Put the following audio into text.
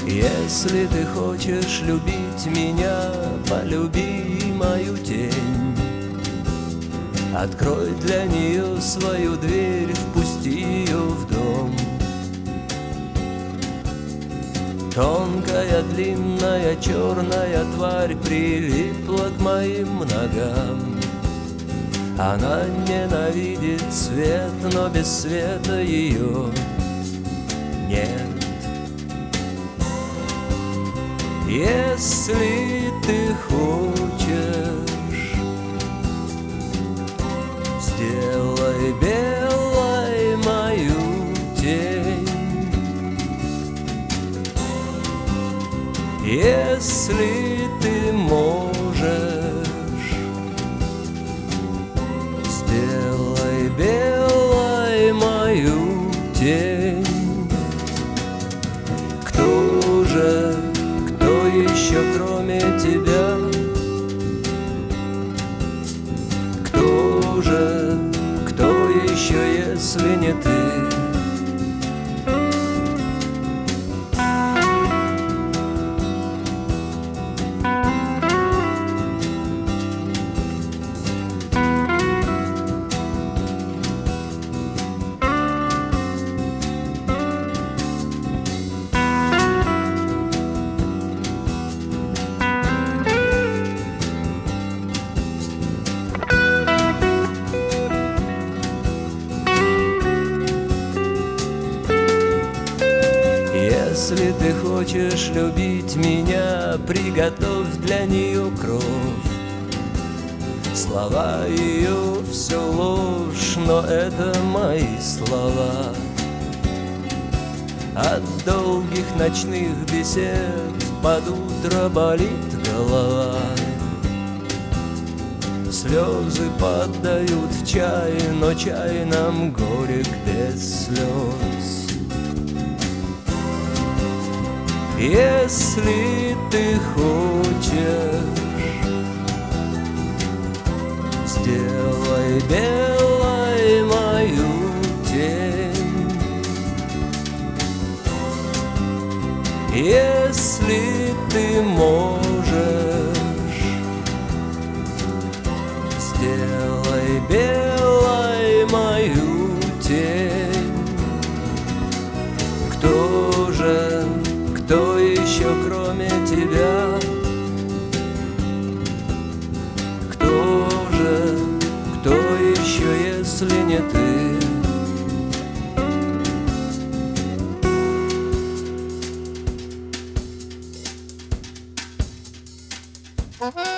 Если ты хочешь любить меня, полюби мою тень. Открой для нее свою дверь, впусти ее в дом. Тонкая, длинная, черная тварь прилипла к моим ногам. Она ненавидит свет, но без света ее нет. Если ты хочешь, сделай белой мою тень. Если ты можешь, сделай белой мою тень. Кто же, кто еще кроме тебя? Кто же, кто еще, если не ты? Если ты хочешь любить меня, приготовь для нее кровь. Слова ее все ложь, но это мои слова. От долгих ночных бесед под утро болит голова. Слезы падают в чай, но чай нам горек без слез. Если ты хочешь, сделай белой мою тень. Если ты можешь, сделай белой мою тень. Кто же, кто еще кроме тебя? Кто же, кто еще, если не ты? Uh-huh.